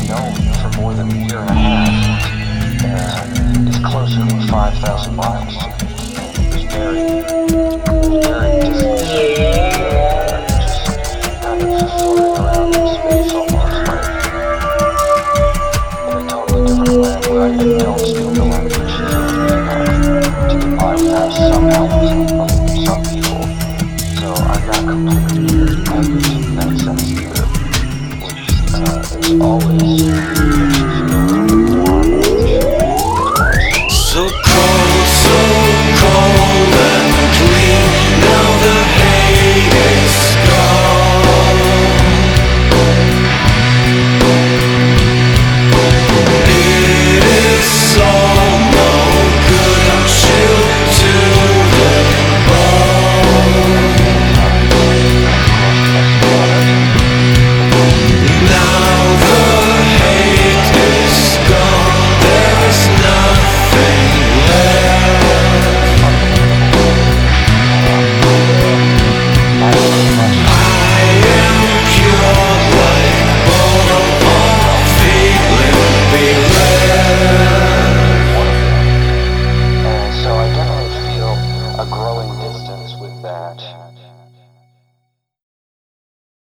known for more than a year and a half is closer than 5,000 miles to me. It was very distant, just kind of floating around in space almost, like in a totally different land where I don't speak the language fluently enough to get by without some help from some people. So I'm not completely average in that sense either, which is always makes you feel a little bit more appreciated, of course. So cold and clean. Now the hate is gone. It is all no good. I'm chilled to the bone. Now the hate is gone. There's nothing left. I am pure like bone, feeling bereft. And so I definitely feel a growing distance with that.